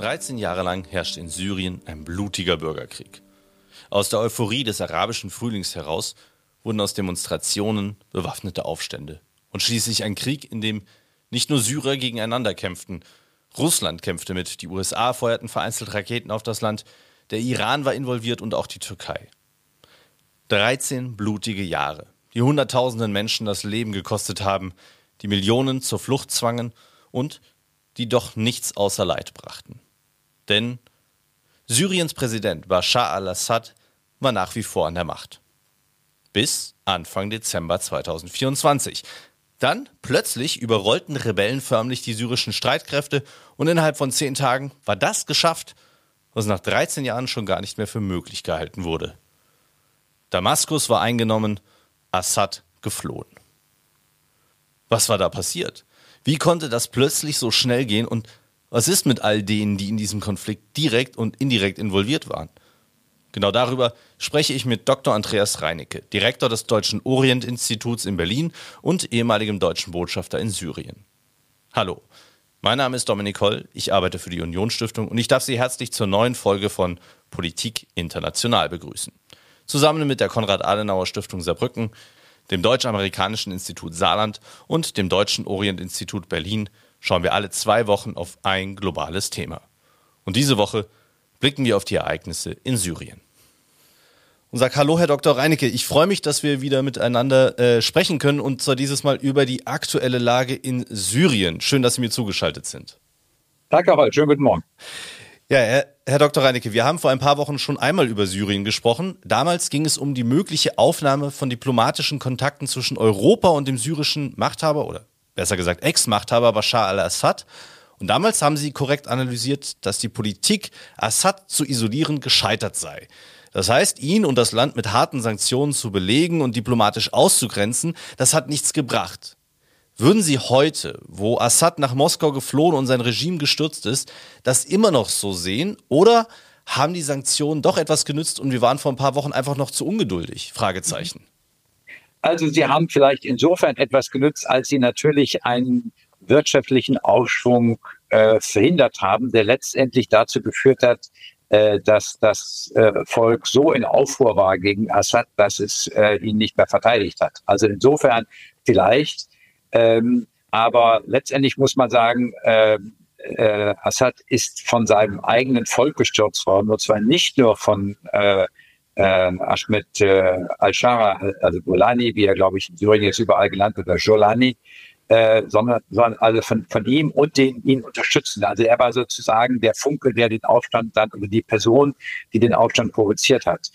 13 Jahre lang herrscht in Syrien ein blutiger Bürgerkrieg. Aus der Euphorie des arabischen Frühlings heraus wurden aus Demonstrationen bewaffnete Aufstände und schließlich ein Krieg, in dem nicht nur Syrer gegeneinander kämpften. Russland kämpfte mit, die USA feuerten vereinzelt Raketen auf das Land, der Iran war involviert und auch die Türkei. 13 blutige Jahre, die Hunderttausenden Menschen das Leben gekostet haben, die Millionen zur Flucht zwangen und die doch nichts außer Leid brachten. Denn Syriens Präsident Bashar al-Assad war nach wie vor an der Macht. Bis Anfang Dezember 2024. Dann plötzlich überrollten Rebellen förmlich die syrischen Streitkräfte und innerhalb von 10 Tagen war das geschafft, was nach 13 Jahren schon gar nicht mehr für möglich gehalten wurde. Damaskus war eingenommen, Assad geflohen. Was war da passiert? Wie konnte das plötzlich so schnell gehen und was ist mit all denen, die in diesem Konflikt direkt und indirekt involviert waren? Genau darüber spreche ich mit Dr. Andreas Reinecke, Direktor des Deutschen Orient-Instituts in Berlin und ehemaligem deutschen Botschafter in Syrien. Hallo, mein Name ist Dominik Holl, ich arbeite für die Union-Stiftung und ich darf Sie herzlich zur neuen Folge von Politik International begrüßen. Zusammen mit der Konrad-Adenauer-Stiftung Saarbrücken, dem Deutsch-Amerikanischen Institut Saarland und dem Deutschen Orient-Institut Berlin schauen wir alle 2 Wochen auf ein globales Thema. Und diese Woche blicken wir auf die Ereignisse in Syrien. Und sage hallo, Herr Dr. Reinecke, ich freue mich, dass wir wieder miteinander sprechen können und zwar dieses Mal über die aktuelle Lage in Syrien. Schön, dass Sie mir zugeschaltet sind. Danke, Herr Holl. Schönen guten Morgen. Ja, Herr Dr. Reinecke, wir haben vor ein paar Wochen schon einmal über Syrien gesprochen. Damals ging es um die mögliche Aufnahme von diplomatischen Kontakten zwischen Europa und dem syrischen Machthaber oder besser gesagt Ex-Machthaber Bashar al-Assad. Und damals haben Sie korrekt analysiert, dass die Politik, Assad zu isolieren, gescheitert sei. Das heißt, ihn und das Land mit harten Sanktionen zu belegen und diplomatisch auszugrenzen, das hat nichts gebracht. Würden Sie heute, wo Assad nach Moskau geflohen und sein Regime gestürzt ist, das immer noch so sehen? Oder haben die Sanktionen doch etwas genützt und wir waren vor ein paar Wochen einfach noch zu ungeduldig? Fragezeichen. Also Sie haben vielleicht insofern etwas genützt, als Sie natürlich einen wirtschaftlichen Aufschwung verhindert haben, der letztendlich dazu geführt hat, dass das Volk so in Aufruhr war gegen Assad, dass es ihn nicht mehr verteidigt hat. Also insofern vielleicht. Aber letztendlich muss man sagen, Assad ist von seinem eigenen Volk gestürzt worden, und zwar nicht nur von Ahmed al-Shara, also Golani, wie er, glaube ich, in Syrien jetzt überall genannt wird, oder Jolani, sondern also von ihm und den ihn unterstützen. Also er war sozusagen der Funke, der den Aufstand dann, oder die Person, die den Aufstand provoziert hat.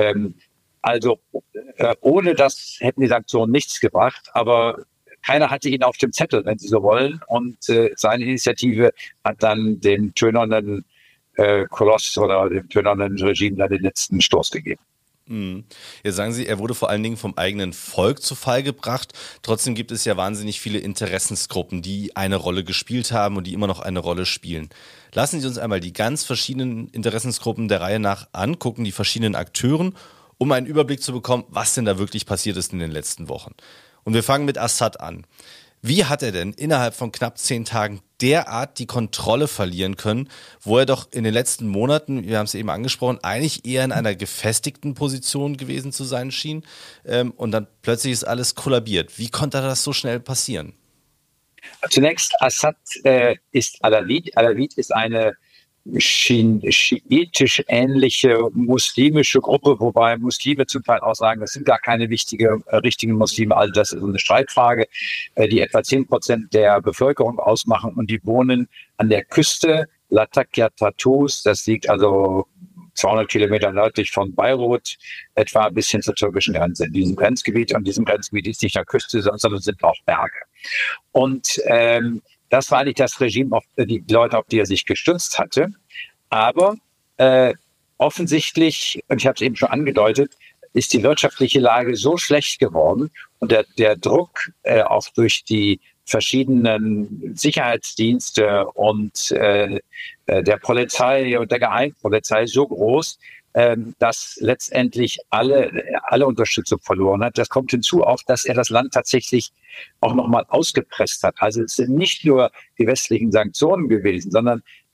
Ohne das hätten die Sanktionen nichts gebracht, aber keiner hatte ihn auf dem Zettel, wenn Sie so wollen. Und seine Initiative hat dann dem tönernen Koloss oder dem tönernen Regime dann den letzten Stoß gegeben. Jetzt sagen Sie, er wurde vor allen Dingen vom eigenen Volk zu Fall gebracht. Trotzdem gibt es ja wahnsinnig viele Interessensgruppen, die eine Rolle gespielt haben und die immer noch eine Rolle spielen. Lassen Sie uns einmal die ganz verschiedenen Interessensgruppen der Reihe nach angucken, die verschiedenen Akteuren, um einen Überblick zu bekommen, was denn da wirklich passiert ist in den letzten Wochen. Und wir fangen mit Assad an. Wie hat er denn innerhalb von knapp 10 Tagen derart die Kontrolle verlieren können, wo er doch in den letzten Monaten, wir haben es eben angesprochen, eigentlich eher in einer gefestigten Position gewesen zu sein schien und dann plötzlich ist alles kollabiert. Wie konnte das so schnell passieren? Zunächst, Assad ist Alawit. Alawit ist eine schiitisch ähnliche muslimische Gruppe, wobei Muslime zum Teil auch sagen, das sind gar keine richtigen Muslime, also das ist eine Streitfrage, die etwa 10% der Bevölkerung ausmachen und die wohnen an der Küste Latakia Tartus, das liegt also 200 Kilometer nördlich von Beirut, etwa bis hin zur türkischen Grenze in diesem Grenzgebiet. Und diesem Grenzgebiet ist nicht nur Küste, sondern sind auch Berge. Und das war nicht das Regime, auf die Leute, auf die er sich gestützt hatte. Aber offensichtlich, und ich habe es eben schon angedeutet, ist die wirtschaftliche Lage so schlecht geworden und der Druck auch durch die verschiedenen Sicherheitsdienste und der Polizei und der Geheimpolizei so groß, dass letztendlich alle Unterstützung verloren hat. Das kommt hinzu auch, dass er das Land tatsächlich auch nochmal ausgepresst hat. Also es sind nicht nur die westlichen Sanktionen gewesen, sondern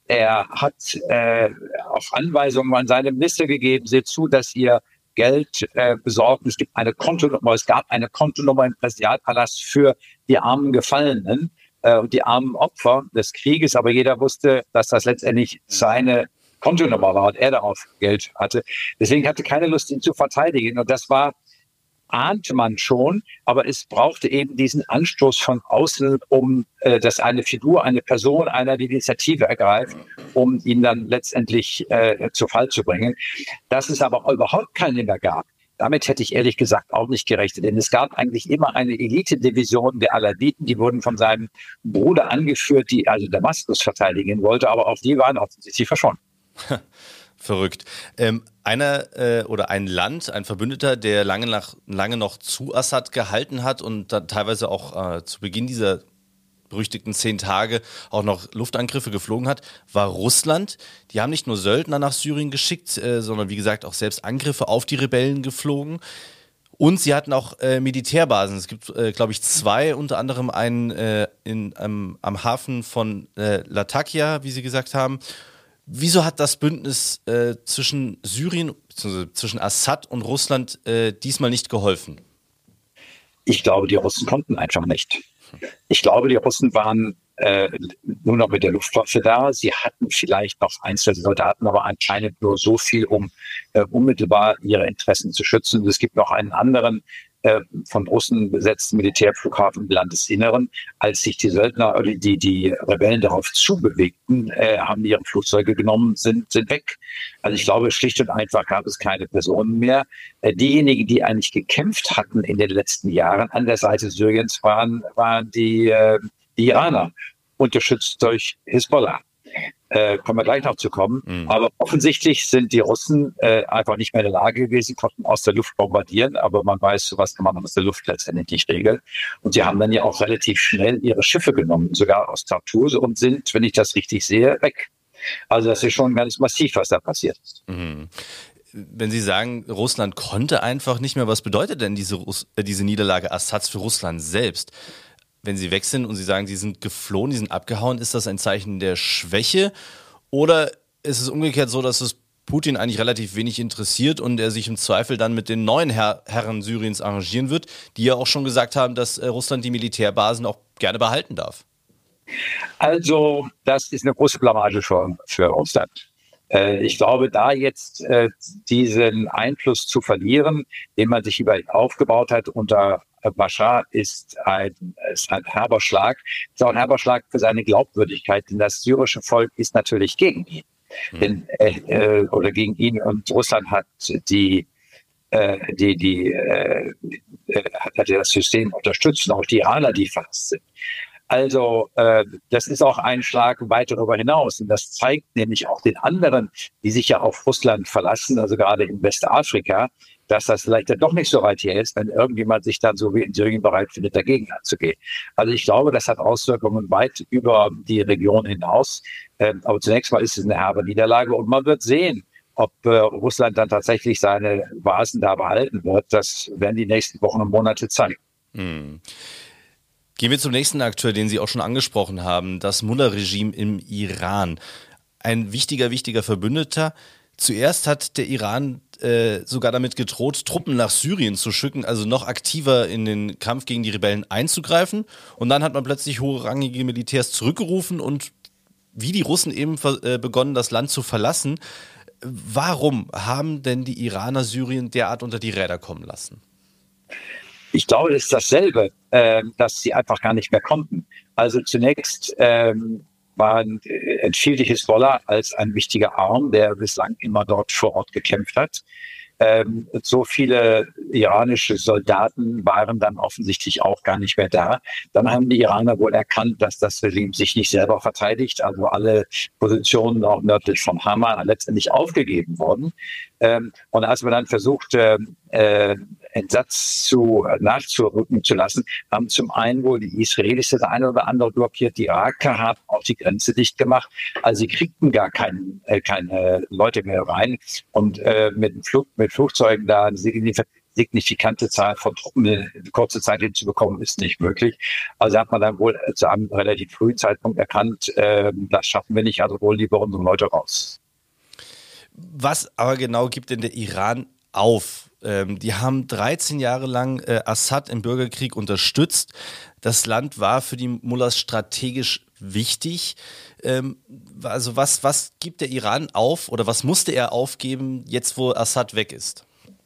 Er hat auf Anweisungen an seine Minister gegeben, seht zu, dass ihr Geld besorgt. Es gab eine Kontonummer im Präsidialpalast für die armen Gefallenen und die armen Opfer des Krieges. Aber jeder wusste, dass das letztendlich seine Kontonummer war und er darauf Geld hatte. Deswegen hatte keine Lust, ihn zu verteidigen. Und das ahnte man schon, aber es brauchte eben diesen Anstoß von außen, dass eine Figur, eine Person, einer die Initiative ergreift, um ihn dann letztendlich zu Fall zu bringen. Dass es aber überhaupt keinen mehr gab, damit hätte ich ehrlich gesagt auch nicht gerechnet, denn es gab eigentlich immer eine Elite-Division der Aladiten, die wurden von seinem Bruder angeführt, die also Damaskus verteidigen wollte, aber auch die waren offensichtlich verschont. Verrückt. Ein Land, ein Verbündeter, der lange noch zu Assad gehalten hat und dann teilweise auch zu Beginn dieser berüchtigten 10 Tage auch noch Luftangriffe geflogen hat, war Russland. Die haben nicht nur Söldner nach Syrien geschickt, sondern wie gesagt auch selbst Angriffe auf die Rebellen geflogen. Und sie hatten auch Militärbasen. Es gibt, glaube ich, 2, unter anderem einen am Hafen von Latakia, wie Sie gesagt haben. Wieso hat das Bündnis zwischen Syrien, bzw. zwischen Assad und Russland diesmal nicht geholfen? Ich glaube, die Russen konnten einfach nicht. Ich glaube, die Russen waren nur noch mit der Luftwaffe da. Sie hatten vielleicht noch einzelne Soldaten, aber anscheinend nur so viel, um unmittelbar ihre Interessen zu schützen. Es gibt noch einen anderen von Russen besetzten Militärflughafen im Landesinneren. Als sich die Söldner oder die Rebellen darauf zubewegten, haben ihre Flugzeuge genommen, sind weg. Also ich glaube, schlicht und einfach gab es keine Personen mehr. Diejenigen, die eigentlich gekämpft hatten in den letzten Jahren an der Seite Syriens, waren die Iraner, unterstützt durch Hisbollah. Kommen wir gleich noch zu kommen. Aber offensichtlich sind die Russen einfach nicht mehr in der Lage gewesen, konnten aus der Luft bombardieren, aber man weiß, was kann man aus der Luft letztendlich nicht regeln. Und sie haben dann ja auch relativ schnell ihre Schiffe genommen, sogar aus Tartus, und sind, wenn ich das richtig sehe, weg. Also das ist schon ganz massiv, was da passiert ist. Mhm. Wenn Sie sagen, Russland konnte einfach nicht mehr, was bedeutet denn diese Niederlage Assads für Russland selbst? Wenn sie weg sind und sie sagen, sie sind geflohen, die sind abgehauen, ist das ein Zeichen der Schwäche? Oder ist es umgekehrt so, dass es Putin eigentlich relativ wenig interessiert und er sich im Zweifel dann mit den neuen Herren Syriens arrangieren wird, die ja auch schon gesagt haben, dass Russland die Militärbasen auch gerne behalten darf? Also, das ist eine große Blamage für Russland. Ich glaube, da jetzt diesen Einfluss zu verlieren, den man sich aufgebaut hat unter Bashar, ist ein herber Schlag. Ist auch ein herber Schlag für seine Glaubwürdigkeit, denn das syrische Volk ist natürlich gegen ihn. Oder gegen ihn, und Russland hat hat das System unterstützt, und auch die Iraner, die fast sind. Also das ist auch ein Schlag weit darüber hinaus. Und das zeigt nämlich auch den anderen, die sich ja auf Russland verlassen, also gerade in Westafrika, dass das vielleicht dann doch nicht so weit her ist, wenn irgendjemand sich dann so wie in Syrien bereit findet, dagegen anzugehen. Also ich glaube, das hat Auswirkungen weit über die Region hinaus. Aber zunächst mal ist es eine herbe Niederlage, und man wird sehen, ob Russland dann tatsächlich seine Basen da behalten wird. Das werden die nächsten Wochen und Monate zeigen. Gehen wir zum nächsten Akteur, den Sie auch schon angesprochen haben, das Mullah-Regime im Iran. Ein wichtiger Verbündeter. Zuerst hat der Iran sogar damit gedroht, Truppen nach Syrien zu schicken, also noch aktiver in den Kampf gegen die Rebellen einzugreifen. Und dann hat man plötzlich hochrangige Militärs zurückgerufen und wie die Russen eben begonnen, das Land zu verlassen. Warum haben denn die Iraner Syrien derart unter die Räder kommen lassen? Ich glaube, es ist dasselbe, dass sie einfach gar nicht mehr konnten. Also zunächst entfiel die Hisbollah als ein wichtiger Arm, der bislang immer dort vor Ort gekämpft hat. So viele iranische Soldaten waren dann offensichtlich auch gar nicht mehr da. Dann haben die Iraner wohl erkannt, dass das Regime sich nicht selber verteidigt. Also alle Positionen auch nördlich von Hama letztendlich aufgegeben wurden. Und als man dann versuchte, Entsatz nachzurücken zu lassen, haben zum einen wohl die Israelis das eine oder andere blockiert, die Iraker haben auch die Grenze dicht gemacht. Also sie kriegten gar keine Leute mehr rein. Und mit Flugzeugen da signifikante Zahl von Truppen in kurzer Zeit hinzubekommen, ist nicht möglich. Also hat man dann wohl zu einem relativ frühen Zeitpunkt erkannt, das schaffen wir nicht, also holen lieber unsere Leute raus. Was aber genau gibt denn der Iran auf? Die haben 13 Jahre lang Assad im Bürgerkrieg unterstützt. Das Land war für die Mullahs strategisch wichtig. Also was gibt der Iran auf oder was musste er aufgeben, jetzt wo Assad weg ist?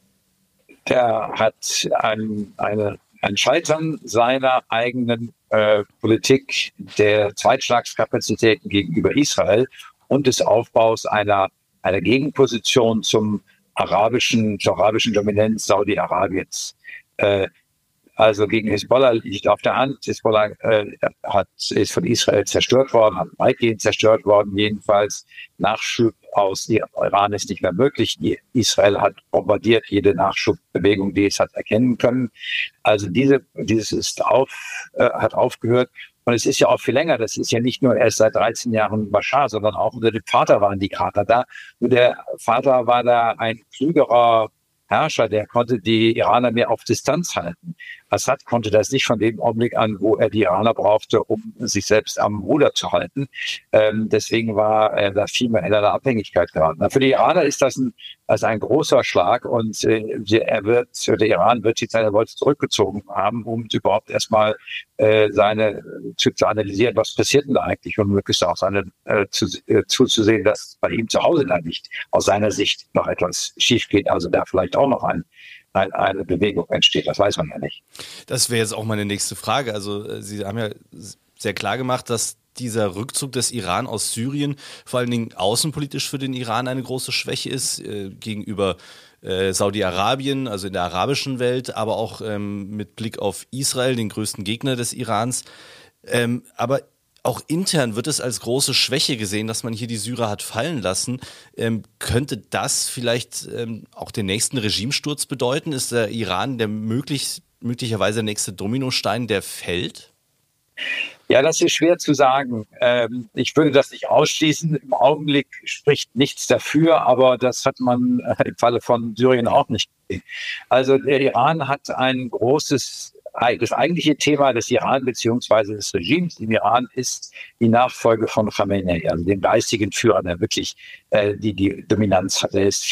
Der hat ein Scheitern seiner eigenen Politik der Zweitschlagskapazitäten gegenüber Israel und des Aufbaus einer Gegenposition zur arabischen Dominanz Saudi-Arabiens. Also gegen Hisbollah liegt auf der Hand. Hisbollah ist von Israel zerstört worden, weitgehend zerstört worden jedenfalls. Nachschub aus Iran ist nicht mehr möglich. Israel hat bombardiert jede Nachschubbewegung, die es hat erkennen können. Also dieses hat aufgehört. Und es ist ja auch viel länger. Das ist ja nicht nur erst seit 13 Jahren Bashar, sondern auch unter dem Vater waren die Krater da. Nur der Vater war da ein klügerer Herrscher, der konnte die Iraner mehr auf Distanz halten. Assad konnte das nicht von dem Augenblick an, wo er die Iraner brauchte, um sich selbst am Ruder zu halten. Deswegen war er da viel mehr in einer Abhängigkeit geraten. Für die Iraner ist das ein großer Schlag und der Iran wird sich seine Leute zurückgezogen haben, um überhaupt erstmal zu analysieren, was passiert denn da eigentlich und möglichst auch zuzusehen, dass bei ihm zu Hause da nicht aus seiner Sicht noch etwas schief geht, also da vielleicht auch noch eine Bewegung entsteht. Das weiß man ja nicht. Das wäre jetzt auch meine nächste Frage. Also Sie haben ja sehr klar gemacht, dass dieser Rückzug des Iran aus Syrien vor allen Dingen außenpolitisch für den Iran eine große Schwäche ist, gegenüber Saudi-Arabien, also in der arabischen Welt, aber auch mit Blick auf Israel, den größten Gegner des Irans. Aber auch intern wird es als große Schwäche gesehen, dass man hier die Syrer hat fallen lassen. Könnte das vielleicht auch den nächsten Regimesturz bedeuten? Ist der Iran möglicherweise der nächste Dominostein, der fällt? Ja, das ist schwer zu sagen. Ich würde das nicht ausschließen. Im Augenblick spricht nichts dafür, aber das hat man im Falle von Syrien auch nicht gesehen. Also der Iran hat das eigentliche Thema des Iran bzw. des Regimes im Iran ist die Nachfolge von Khamenei, also dem geistigen Führer, der wirklich die Dominanz hat. Er ist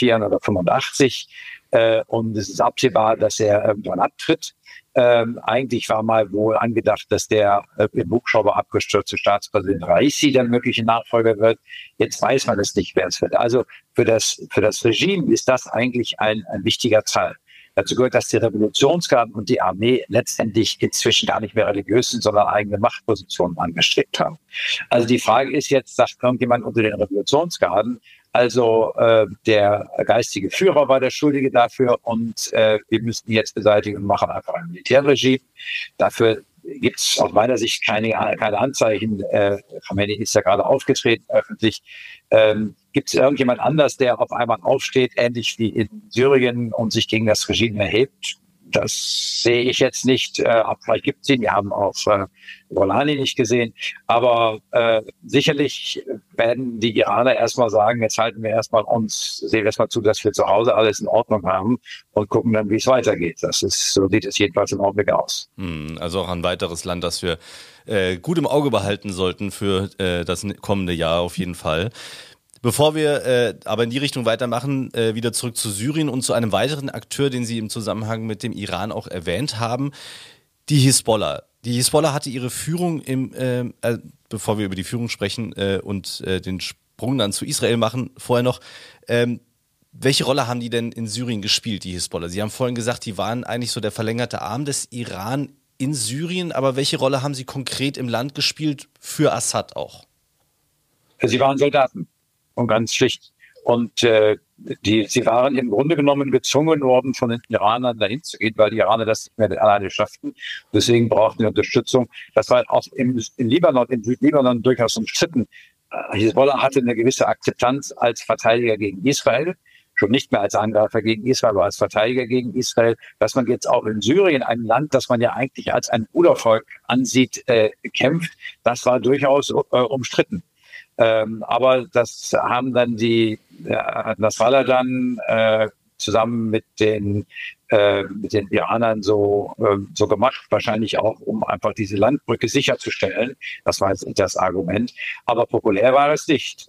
485 und es ist absehbar, dass er irgendwann abtritt. Eigentlich war mal wohl angedacht, dass der im Hubschrauber abgestürzte Staatspräsident Raisi der mögliche Nachfolger wird. Jetzt weiß man es nicht, wer es wird. Also für das Regime ist das eigentlich ein wichtiger Teil. Dazu gehört, dass die Revolutionsgarden und die Armee letztendlich inzwischen gar nicht mehr religiös sind, sondern eigene Machtpositionen angestrebt haben. Also die Frage ist jetzt, sagt irgendjemand unter den Revolutionsgarden, also der geistige Führer war der Schuldige dafür und wir müssen ihn jetzt beseitigen und machen einfach ein Militärregime. Dafür gibt es aus meiner Sicht keine Anzeichen. Khamenei ist ja gerade aufgetreten öffentlich. Gibt es irgendjemand anders, der auf einmal aufsteht, ähnlich wie in Syrien und sich gegen das Regime erhebt? Das sehe ich jetzt nicht. Vielleicht gibt es ihn. Wir haben auch Golani nicht gesehen. Aber sicherlich werden die Iraner erstmal sagen, jetzt halten wir sehen wir erstmal zu, dass wir zu Hause alles in Ordnung haben und gucken dann, wie es weitergeht. So sieht es jedenfalls im Augenblick aus. Also auch ein weiteres Land, das wir gut im Auge behalten sollten für das kommende Jahr auf jeden Fall. Bevor wir aber in die Richtung weitermachen, wieder zurück zu Syrien und zu einem weiteren Akteur, den Sie im Zusammenhang mit dem Iran auch erwähnt haben, die Hisbollah. Die Hisbollah hatte ihre Führung bevor wir über die Führung sprechen und den Sprung dann zu Israel machen, vorher noch, welche Rolle haben die denn in Syrien gespielt, die Hisbollah? Sie haben vorhin gesagt, die waren eigentlich so der verlängerte Arm des Iran in Syrien, aber welche Rolle haben sie konkret im Land gespielt, für Assad auch? Sie waren Soldaten. Und ganz schlicht. Und sie waren im Grunde genommen gezwungen worden, von den Iranern dahin zu gehen, weil die Iraner das nicht mehr alleine schafften. Deswegen brauchten sie Unterstützung. Das war auch in Südlibanon durchaus umstritten. Hisbollah hatte eine gewisse Akzeptanz als Verteidiger gegen Israel, schon nicht mehr als Angreifer gegen Israel, aber als Verteidiger gegen Israel. Dass man jetzt auch in Syrien, ein Land, das man ja eigentlich als ein Brudervolk ansieht, kämpft, das war durchaus umstritten. Aber das haben dann Nasrallah dann zusammen mit den Iranern so gemacht, wahrscheinlich auch, um einfach diese Landbrücke sicherzustellen. Das war jetzt nicht das Argument. Aber populär war es nicht.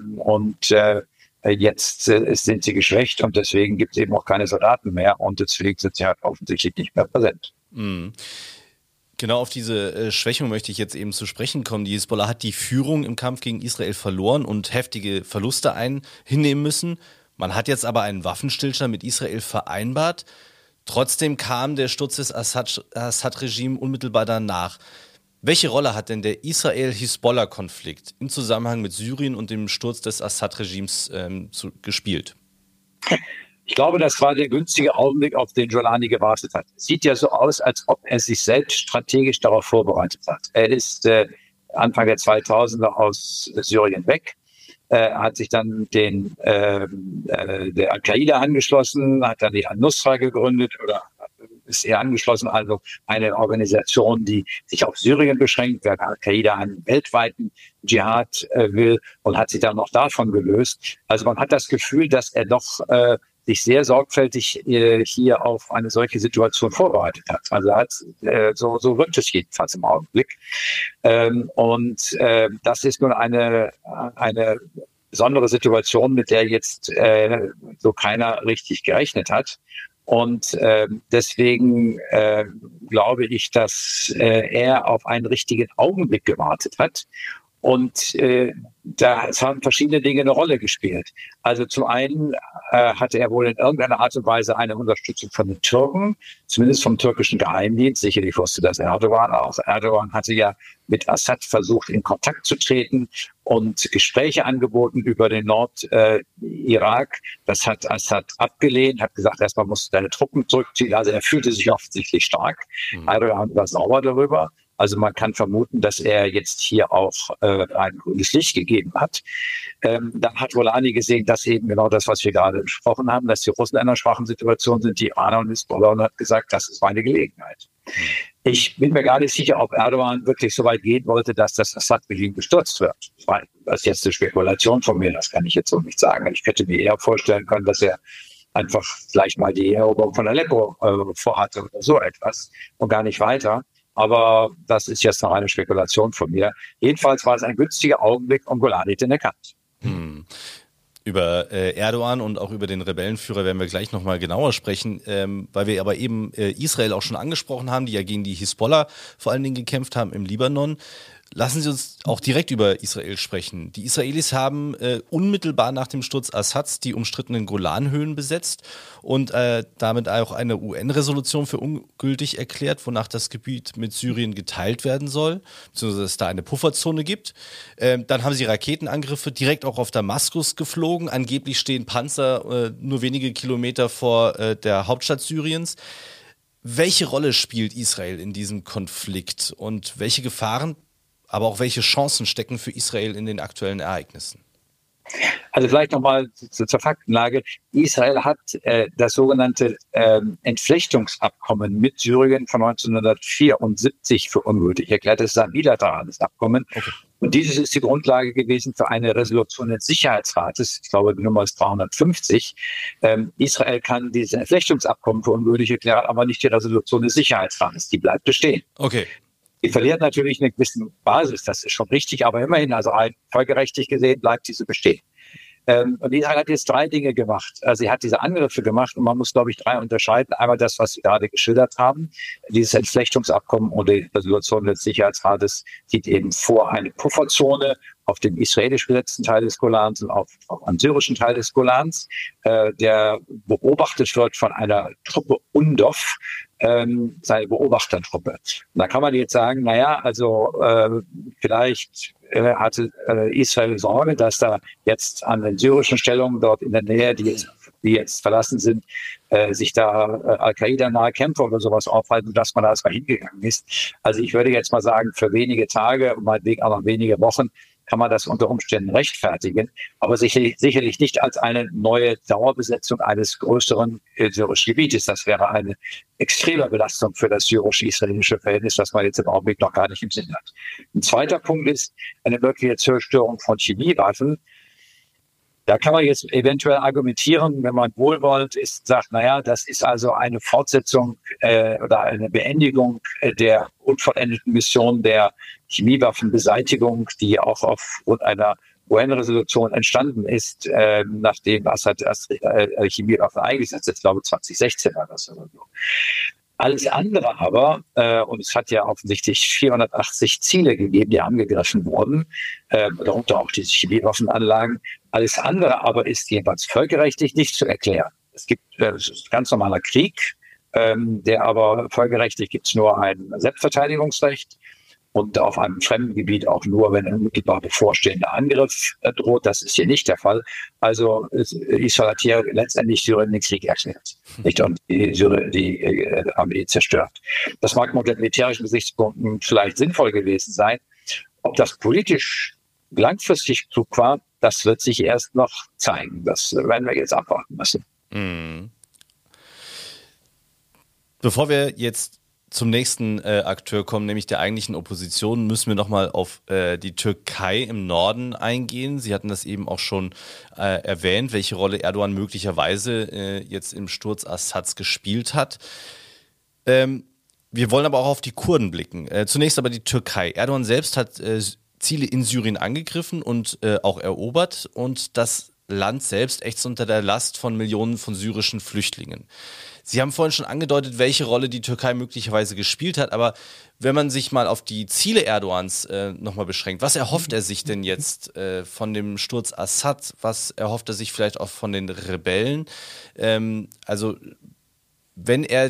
Jetzt sind sie geschwächt und deswegen gibt es eben auch keine Soldaten mehr und deswegen sind sie halt offensichtlich nicht mehr präsent. Mhm. Genau auf diese Schwächung möchte ich jetzt eben zu sprechen kommen. Die Hisbollah hat die Führung im Kampf gegen Israel verloren und heftige Verluste hinnehmen müssen. Man hat jetzt aber einen Waffenstillstand mit Israel vereinbart. Trotzdem kam der Sturz des Assad-Regimes unmittelbar danach. Welche Rolle hat denn der Israel-Hisbollah-Konflikt im Zusammenhang mit Syrien und dem Sturz des Assad-Regimes gespielt? Ich glaube, das war der günstige Augenblick, auf den Jolani gewartet hat. Es sieht ja so aus, als ob er sich selbst strategisch darauf vorbereitet hat. Er ist Anfang der 2000er aus Syrien weg, hat sich dann der Al-Qaida angeschlossen, hat dann die Al-Nusra gegründet oder ist er angeschlossen, also eine Organisation, die sich auf Syrien beschränkt, während Al-Qaida einen weltweiten Dschihad will und hat sich dann noch davon gelöst. Also man hat das Gefühl, dass er doch sich sehr sorgfältig hier auf eine solche Situation vorbereitet hat. Also so wirkt es jedenfalls im Augenblick. Das ist nun eine besondere Situation, mit der jetzt so keiner richtig gerechnet hat. Und deswegen glaube ich, dass er auf einen richtigen Augenblick gewartet hat. Und da haben verschiedene Dinge eine Rolle gespielt. Also zum einen hatte er wohl in irgendeiner Art und Weise eine Unterstützung von den Türken, zumindest vom türkischen Geheimdienst. Sicherlich wusste das Erdogan auch. Erdogan hatte ja mit Assad versucht, in Kontakt zu treten und Gespräche angeboten über den Nordirak. Das hat Assad abgelehnt, hat gesagt, erstmal musst du deine Truppen zurückziehen. Also er fühlte sich offensichtlich stark. Erdogan war sauer darüber. Also man kann vermuten, dass er jetzt hier auch ein grünes Licht gegeben hat. Dann hat Jolani gesehen, dass eben genau das, was wir gerade besprochen haben, dass die Russen in einer schwachen Situation sind, die Iraner und Hisbollah, und hat gesagt, das ist meine Gelegenheit. Ich bin mir gar nicht sicher, ob Erdogan wirklich so weit gehen wollte, dass das Assad-Regime gestürzt wird. Das ist jetzt eine Spekulation von mir, das kann ich jetzt so nicht sagen. Ich hätte mir eher vorstellen können, dass er einfach vielleicht mal die Eroberung von Aleppo vorhatte oder so etwas und gar nicht weiter. Aber das ist jetzt noch eine Spekulation von mir. Jedenfalls war es ein günstiger Augenblick, um Golani den erkannt. Über Erdogan und auch über den Rebellenführer werden wir gleich nochmal genauer sprechen, weil wir aber eben Israel auch schon angesprochen haben, die ja gegen die Hisbollah vor allen Dingen gekämpft haben im Libanon. Lassen Sie uns auch direkt über Israel sprechen. Die Israelis haben unmittelbar nach dem Sturz Assads die umstrittenen Golanhöhen besetzt und damit auch eine UN-Resolution für ungültig erklärt, wonach das Gebiet mit Syrien geteilt werden soll, beziehungsweise es da eine Pufferzone gibt. Dann haben sie Raketenangriffe direkt auch auf Damaskus geflogen. Angeblich stehen Panzer nur wenige Kilometer vor der Hauptstadt Syriens. Welche Rolle spielt Israel in diesem Konflikt und welche Gefahren, aber auch welche Chancen stecken für Israel in den aktuellen Ereignissen? Also vielleicht nochmal zur Faktenlage. Israel hat das sogenannte Entflechtungsabkommen mit Syrien von 1974 für ungültig erklärt. Das ist ein bilaterales Abkommen. Okay. Und dieses ist die Grundlage gewesen für eine Resolution des Sicherheitsrates. Ich glaube, die Nummer ist 350. Israel kann dieses Entflechtungsabkommen für ungültig erklären, aber nicht die Resolution des Sicherheitsrates. Die bleibt bestehen. Okay. Die verliert natürlich eine gewisse Basis, das ist schon richtig, aber immerhin, also völkerrechtlich gesehen, bleibt diese bestehen. Und Israel hat jetzt 3 Dinge gemacht. Also sie hat diese Angriffe gemacht und man muss, glaube ich, 3 unterscheiden. Einmal das, was Sie gerade geschildert haben. Dieses Entflechtungsabkommen und die Resolution des Sicherheitsrates sieht eben vor eine Pufferzone auf dem israelisch besetzten Teil des Golans und auf einem syrischen Teil des Golans, der beobachtet wird von einer Truppe UNDOF, seine Beobachtertruppe. Und da kann man jetzt sagen, naja, also vielleicht hatte Israel Sorge, dass da jetzt an den syrischen Stellungen dort in der Nähe, die jetzt verlassen sind, sich da Al-Qaida-nahe Kämpfer oder sowas aufhalten, dass man da erstmal hingegangen ist. Also ich würde jetzt mal sagen, für wenige Tage und meinetwegen auch noch wenige Wochen kann man das unter Umständen rechtfertigen, aber sicherlich nicht als eine neue Dauerbesetzung eines größeren syrischen Gebietes. Das wäre eine extreme Belastung für das syrisch-israelische Verhältnis, das man jetzt im Augenblick noch gar nicht im Sinn hat. Ein zweiter Punkt ist eine mögliche Zerstörung von Chemiewaffen. Da kann man jetzt eventuell argumentieren, wenn man wohlwollend ist, sagt, naja, das ist also eine Fortsetzung oder eine Beendigung der unvollendeten Mission der Chemiewaffenbeseitigung, die auch aufgrund einer UN-Resolution entstanden ist, nachdem Assad Chemiewaffen eingesetzt hat. Ich glaube, 2016 war das oder so. Alles andere aber, und es hat ja offensichtlich 480 Ziele gegeben, die angegriffen wurden, darunter auch diese Chemiewaffenanlagen. Alles andere aber ist jedenfalls völkerrechtlich nicht zu erklären. Es gibt es ist ein ganz normaler Krieg, der aber völkerrechtlich gibt es nur ein Selbstverteidigungsrecht. Und auf einem fremden Gebiet auch nur, wenn ein unmittelbar bevorstehender Angriff droht. Das ist hier nicht der Fall. Also Israel hat hier letztendlich Syrien den Krieg erklärt. Nicht? Und die Armee zerstört. Das mag unter militärischen Gesichtspunkten vielleicht sinnvoll gewesen sein. Ob das politisch langfristig klug war, das wird sich erst noch zeigen. Das werden wir jetzt abwarten müssen. Mhm. Bevor wir jetzt zum nächsten Akteur kommen, nämlich der eigentlichen Opposition, müssen wir nochmal auf die Türkei im Norden eingehen. Sie hatten das eben auch schon erwähnt, welche Rolle Erdogan möglicherweise jetzt im Sturz Assads gespielt hat. Wir wollen aber auch auf die Kurden blicken. Zunächst aber die Türkei. Erdogan selbst hat Ziele in Syrien angegriffen und auch erobert und das Land selbst ächzt unter der Last von Millionen von syrischen Flüchtlingen. Sie haben vorhin schon angedeutet, welche Rolle die Türkei möglicherweise gespielt hat, aber wenn man sich mal auf die Ziele Erdogans nochmal beschränkt, was erhofft er sich denn jetzt von dem Sturz Assad? Was erhofft er sich vielleicht auch von den Rebellen? Also wenn er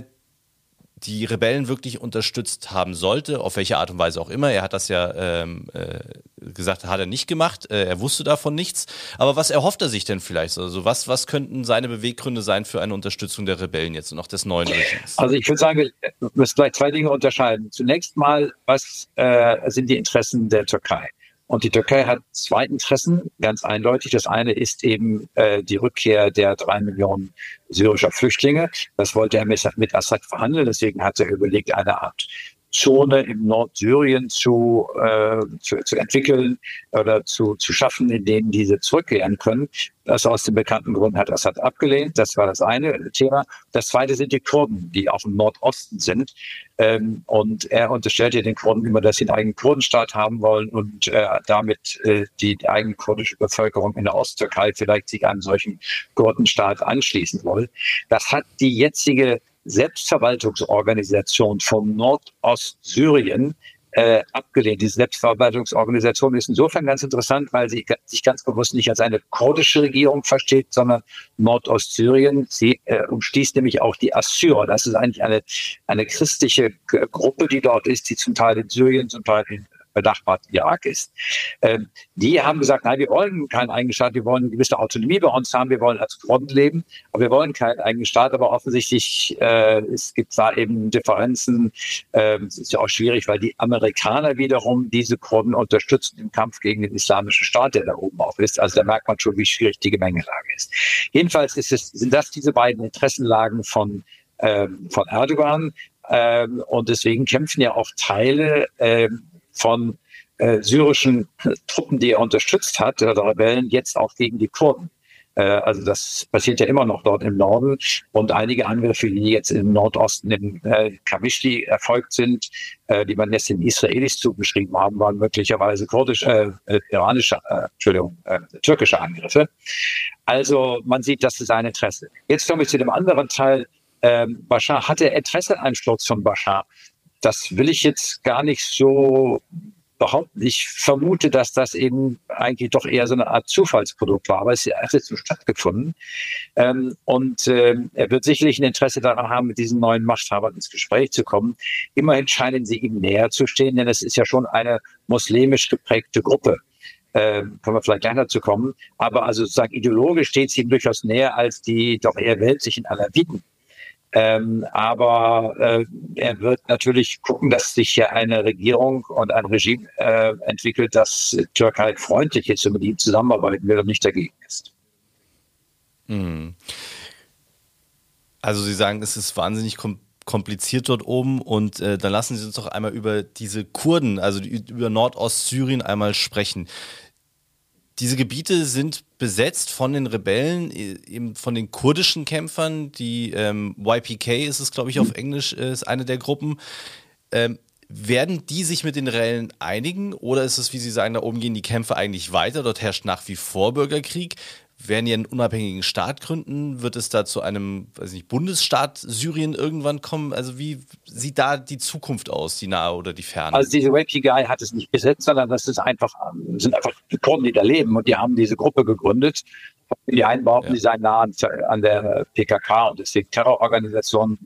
die Rebellen wirklich unterstützt haben sollte, auf welche Art und Weise auch immer. Er hat das ja gesagt, hat er nicht gemacht. Er wusste davon nichts. Aber was erhofft er sich denn vielleicht? Also was könnten seine Beweggründe sein für eine Unterstützung der Rebellen jetzt und auch des neuen Regimes? Also ich würde sagen, wir müssen vielleicht zwei Dinge unterscheiden. Zunächst mal, was sind die Interessen der Türkei? Und die Türkei hat zwei Interessen, ganz eindeutig. Das eine ist eben die Rückkehr der 3 Millionen syrischer Flüchtlinge. Das wollte er mit Assad verhandeln. Deswegen hat er überlegt, eine Art Zone im Nordsyrien zu entwickeln oder zu schaffen, in denen diese zurückkehren können. Das aus dem bekannten Grund hat Assad abgelehnt. Das war das eine Thema. Das zweite sind die Kurden, die auch im Nordosten sind. Und er unterstellt ja den Kurden immer, dass sie einen eigenen Kurdenstaat haben wollen und damit die eigene kurdische Bevölkerung in der Osttürkei vielleicht sich einem solchen Kurdenstaat anschließen wollen. Das hat die jetzige Selbstverwaltungsorganisation von Nordostsyrien abgelehnt. Diese Selbstverwaltungsorganisation ist insofern ganz interessant, weil sie sich ganz bewusst nicht als eine kurdische Regierung versteht, sondern Nordostsyrien. Sie umschließt nämlich auch die Assyrer. Das ist eigentlich eine christliche Gruppe, die dort ist, die zum Teil in Syrien, zum Teil in benachbarten Irak ist. Die haben gesagt, nein, wir wollen keinen eigenen Staat, wir wollen eine gewisse Autonomie bei uns haben, wir wollen als Kurden leben, aber wir wollen keinen eigenen Staat, aber offensichtlich es gibt da eben Differenzen. Es ist ja auch schwierig, weil die Amerikaner wiederum diese Kurden unterstützen im Kampf gegen den islamischen Staat, der da oben auch ist. Also da merkt man schon, wie schwierig die Gemengelage ist. Jedenfalls sind das diese beiden Interessenlagen von Erdogan und deswegen kämpfen ja auch Teile von syrischen Truppen, die er unterstützt hat, oder Rebellen, jetzt auch gegen die Kurden. Also das passiert ja immer noch dort im Norden. Und einige Angriffe, die jetzt im Nordosten in Kamishli erfolgt sind, die man jetzt den Israelis zugeschrieben haben, waren möglicherweise türkische Angriffe. Also man sieht, das ist ein Interesse. Jetzt komme ich zu dem anderen Teil. Bashar hatte Interesse an Sturz von Bashar. Das will ich jetzt gar nicht so behaupten. Ich vermute, dass das eben eigentlich doch eher so eine Art Zufallsprodukt war, aber es hat jetzt so stattgefunden. Und er wird sicherlich ein Interesse daran haben, mit diesen neuen Machthabern ins Gespräch zu kommen. Immerhin scheinen sie ihm näher zu stehen, denn es ist ja schon eine muslimisch geprägte Gruppe. Können wir vielleicht gleich dazu kommen. Aber also sozusagen ideologisch steht sie ihm durchaus näher als die doch eher weltlichen Alawiten. Aber er wird natürlich gucken, dass sich hier eine Regierung und ein Regime entwickelt, das Türkei freundlich ist und mit ihm zusammenarbeiten will und nicht dagegen ist. Also Sie sagen, es ist wahnsinnig kompliziert dort oben und dann lassen Sie uns doch einmal über diese Kurden, also über Nordostsyrien einmal sprechen. Diese Gebiete sind besetzt von den Rebellen, eben von den kurdischen Kämpfern. Die YPK ist es, glaube ich, auf Englisch, ist eine der Gruppen. Werden die sich mit den Rebellen einigen oder ist es, wie Sie sagen, da oben gehen die Kämpfe eigentlich weiter? Dort herrscht nach wie vor Bürgerkrieg. Werden die einen unabhängigen Staat gründen? Wird es da zu einem, weiß nicht, Bundesstaat Syrien irgendwann kommen? Also wie sieht da die Zukunft aus, die nahe oder die ferne? Also diese YPG hat es nicht besetzt, sondern das sind einfach die Kurden, die da leben und die haben diese Gruppe gegründet. Die einen behaupten, die seien nah an der PKK und deswegen Terrororganisationen.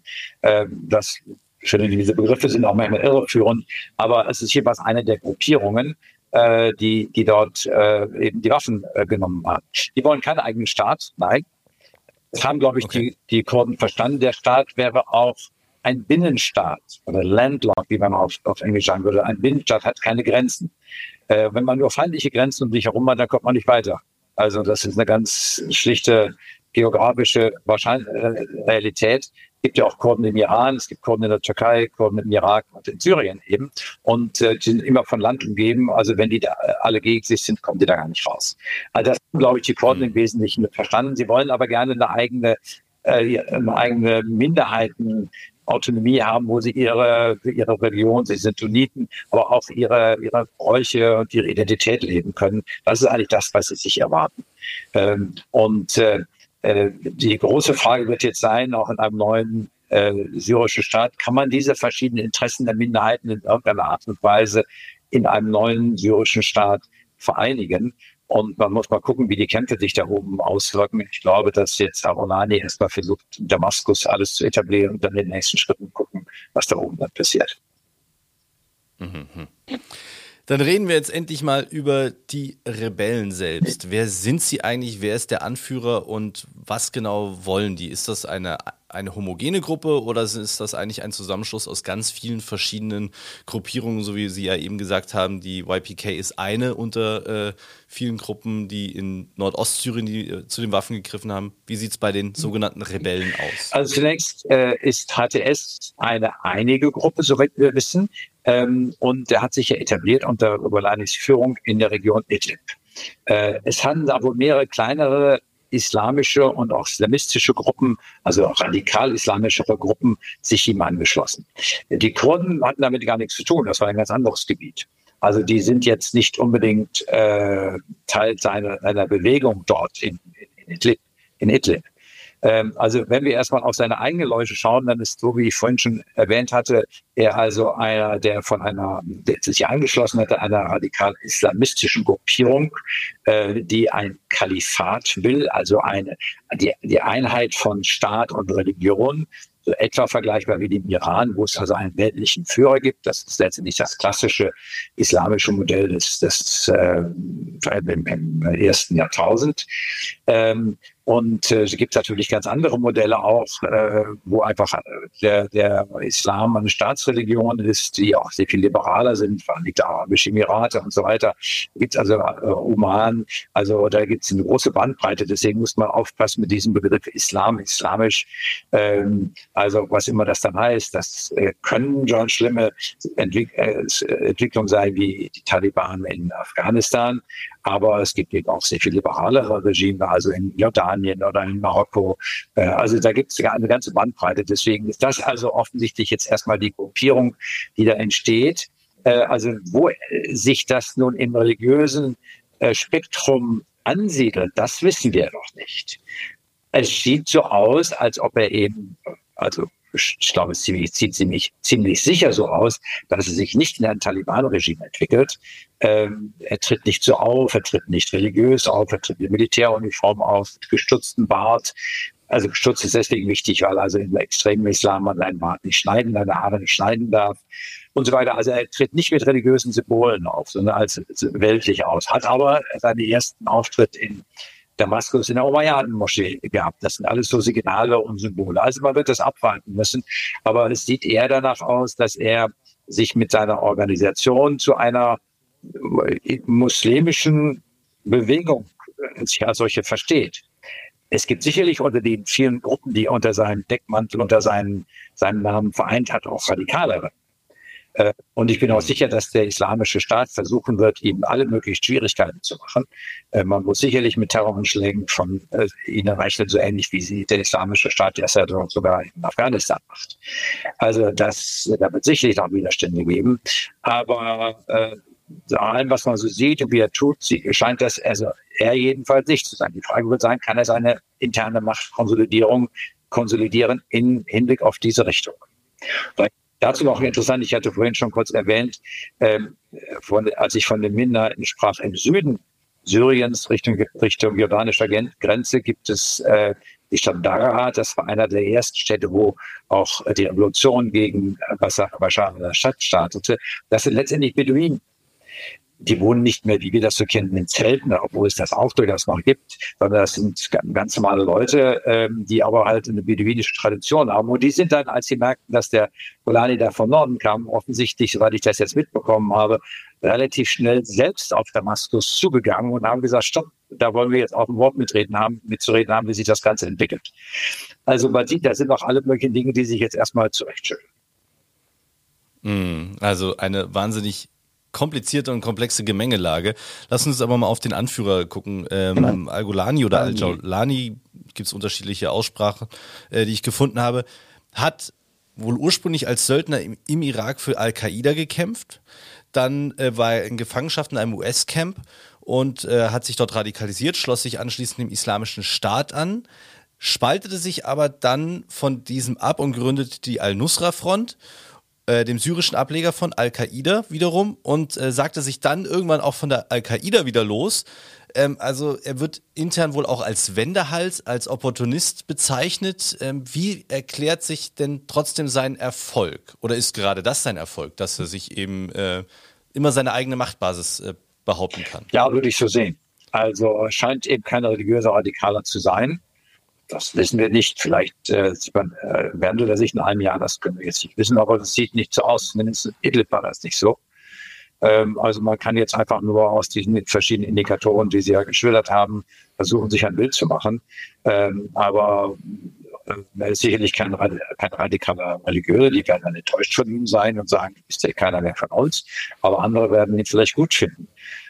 Diese Begriffe sind auch manchmal irreführend, aber es ist jeweils eine der Gruppierungen, die dort eben die Waffen genommen haben. Die wollen keinen eigenen Staat, nein. Das haben, glaube ich, die Kurden verstanden. Der Staat wäre auch ein Binnenstaat oder landlocked, wie man auf Englisch sagen würde. Ein Binnenstaat hat keine Grenzen. Wenn man nur feindliche Grenzen um sich herum hat, dann kommt man nicht weiter. Also das ist eine ganz schlichte geografische Realität. Es gibt ja auch Kurden im Iran, es gibt Kurden in der Türkei, Kurden im Irak und in Syrien eben. Und die sind immer von Land umgeben. Also wenn die da alle gegen sich sind, kommen die da gar nicht raus. Also das haben, glaube ich, die Kurden im Wesentlichen verstanden. Sie wollen aber gerne eine eigene Minderheitenautonomie haben, wo sie ihre Religion, sie sind Sunniten, aber auch ihre Bräuche und ihre Identität leben können. Das ist eigentlich das, was sie sich erwarten. Die große Frage wird jetzt sein, auch in einem neuen syrischen Staat, kann man diese verschiedenen Interessen der Minderheiten in irgendeiner Art und Weise in einem neuen syrischen Staat vereinigen? Und man muss mal gucken, wie die Kämpfe sich da oben auswirken. Ich glaube, dass jetzt Arolani erstmal versucht, in Damaskus alles zu etablieren und dann in den nächsten Schritten gucken, was da oben dann passiert. Mhm. Dann reden wir jetzt endlich mal über die Rebellen selbst. Wer sind sie eigentlich? Wer ist der Anführer und was genau wollen die? Ist das eine homogene Gruppe oder ist das eigentlich ein Zusammenschluss aus ganz vielen verschiedenen Gruppierungen, so wie Sie ja eben gesagt haben, die YPK ist eine unter vielen Gruppen, die in Nordostsyrien zu den Waffen gegriffen haben. Wie sieht es bei den sogenannten Rebellen aus? Also zunächst ist HTS eine einige Gruppe, soweit wir wissen, und der hat sich ja etabliert unter Golanis Führung in der Region Idlib. Es haben da wohl mehrere kleinere islamische und auch islamistische Gruppen, also auch radikal-islamischere Gruppen, sich ihm angeschlossen. Die Kurden hatten damit gar nichts zu tun, das war ein ganz anderes Gebiet. Also die sind jetzt nicht unbedingt Teil seiner Bewegung dort in Idlib. Also wenn wir erstmal auf seine eigene Leute schauen, dann ist, so wie ich vorhin schon erwähnt hatte, er also einer, der sich angeschlossen hatte, einer radikal-islamistischen Gruppierung, die ein Kalifat will, also die Einheit von Staat und Religion, so etwa vergleichbar wie dem Iran, wo es also einen weltlichen Führer gibt. Das ist letztendlich das klassische islamische Modell im ersten Jahrtausend. Und es gibt natürlich ganz andere Modelle auch, wo einfach der Islam eine Staatsreligion ist, die auch sehr viel liberaler sind, Vereinigte Arabische Emirate und so weiter. Da gibt es also Oman, also da gibt es eine große Bandbreite. Deswegen muss man aufpassen mit diesem Begriff islamisch. Also was immer das dann heißt, das können schon schlimme Entwicklungen sein wie die Taliban in Afghanistan. Aber es gibt eben auch sehr viel liberalere Regime, also in Jordanien oder in Marokko. Also da gibt es eine ganze Bandbreite. Deswegen ist das also offensichtlich jetzt erstmal die Gruppierung, die da entsteht. Also wo sich das nun im religiösen Spektrum ansiedelt, das wissen wir noch nicht. Es sieht so aus, als ob er eben, also ich glaube, es sieht ziemlich sicher so aus, dass es sich nicht in ein Taliban-Regime entwickelt. Er tritt nicht so auf, er tritt nicht religiös auf, er tritt in Militäruniform auf, mit gestutztem Bart. Also gestutzt ist deswegen wichtig, weil also im extremen Islam man seinen Bart nicht schneiden, seine Haare nicht schneiden darf und so weiter. Also er tritt nicht mit religiösen Symbolen auf, sondern als weltlich aus. Hat aber seinen ersten Auftritt in Damaskus in der Umayyaden-Moschee gehabt. Das sind alles so Signale und Symbole. Also man wird das abwarten müssen. Aber es sieht eher danach aus, dass er sich mit seiner Organisation zu einer muslimischen Bewegung als solche versteht. Es gibt sicherlich unter den vielen Gruppen, die unter seinem Deckmantel, unter seinem Namen vereint hat, auch radikalere. Und ich bin auch sicher, dass der Islamische Staat versuchen wird, ihm alle möglichen Schwierigkeiten zu machen. Man muss sicherlich mit Terroranschlägen von ihnen rechnen, so ähnlich wie sie der Islamische Staat ja sogar in Afghanistan macht. Also da wird sicherlich noch Widerstände geben. Aber allem, was man so sieht und wie er tut, scheint das, also er jedenfalls nicht zu sein. Die Frage wird sein, kann er seine interne Machtkonsolidierung konsolidieren in Hinblick auf diese Richtung? Vielleicht dazu noch interessant, ich hatte vorhin schon kurz erwähnt, als ich von den Minderheiten sprach, im Süden Syriens Richtung jordanischer Grenze gibt es die Stadt Daraa. Das war einer der ersten Städte, wo auch die Revolution gegen Bashar al-Assad startete. Das sind letztendlich Beduinen. Die wohnen nicht mehr, wie wir das so kennen, in Zelten, obwohl es das auch durchaus noch gibt, sondern das sind ganz normale Leute, die aber halt eine beduinische Tradition haben. Und die sind dann, als sie merkten, dass der Golani da von Norden kam, offensichtlich, soweit ich das jetzt mitbekommen habe, relativ schnell selbst auf Damaskus zugegangen und haben gesagt, stopp, da wollen wir jetzt auch ein Wort mitzureden haben, wie sich das Ganze entwickelt. Also man sieht, da sind auch alle möglichen Dinge, die sich jetzt erstmal zurechtstellen. Also eine wahnsinnig komplizierte und komplexe Gemengelage. Lass uns aber mal auf den Anführer gucken. Al-Golani oder Al-Jawlani, gibt es unterschiedliche Aussprachen, die ich gefunden habe, hat wohl ursprünglich als Söldner im Irak für Al-Qaida gekämpft. Dann war er in Gefangenschaft in einem US-Camp und hat sich dort radikalisiert, schloss sich anschließend dem Islamischen Staat an, spaltete sich aber dann von diesem ab und gründete die Al-Nusra-Front, dem syrischen Ableger von Al-Qaida wiederum, und sagte sich dann irgendwann auch von der Al-Qaida wieder los. Also er wird intern wohl auch als Wendehals, als Opportunist bezeichnet. Wie erklärt sich denn trotzdem sein Erfolg? Oder ist gerade das sein Erfolg, dass er sich eben immer seine eigene Machtbasis behaupten kann? Ja, würde ich so sehen. Also scheint eben kein religiöser Radikaler zu sein. Das wissen wir nicht. Vielleicht wandelt er sich in einem Jahr, das können wir jetzt nicht wissen, aber das sieht nicht so aus. Zumindest in Idlib war das nicht so. Also man kann jetzt einfach nur aus diesen verschiedenen Indikatoren, die Sie ja geschildert haben, versuchen, sich ein Bild zu machen. Aber er ist sicherlich kein radikaler Religiöser. Die werden dann enttäuscht von ihm sein und sagen, ist ja keiner mehr von uns. Aber andere werden ihn vielleicht gut finden.